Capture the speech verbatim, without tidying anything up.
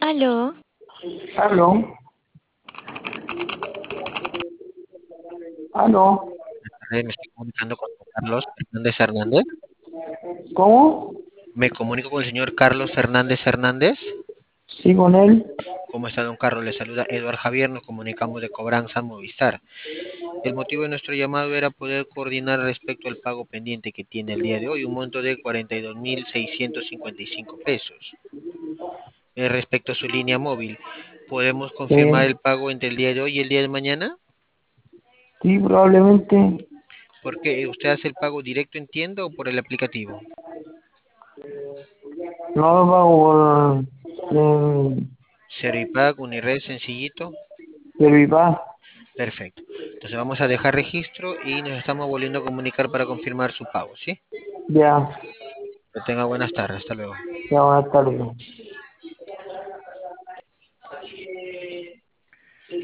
Aló, Aló, aló, tardes, me estoy comunicando con Carlos Hernández Hernández. ¿cómo? Me comunico con el señor Carlos Hernández Hernández. Sí, con él. ¿Cómo está, don Carlos? Le saluda Eduard Javier, nos comunicamos de Cobranza Movistar. El motivo de nuestro llamado era poder coordinar respecto al pago pendiente que tiene el día de hoy, un monto de cuarenta y dos mil seiscientos cincuenta y cinco pesos. Eh, respecto a su línea móvil, ¿podemos confirmar Eh, el pago entre el día de hoy y el día de mañana? sí, probablemente. Porque usted hace el pago directo en tienda o por el aplicativo. No lo pago por eh, Servipack, Unired, sencillito. Servipaz. Perfecto. Entonces vamos a dejar registro y nos estamos volviendo a comunicar para confirmar su pago, ¿sí? Ya, Que tenga buenas tardes. Hasta luego. ya buenas tardes.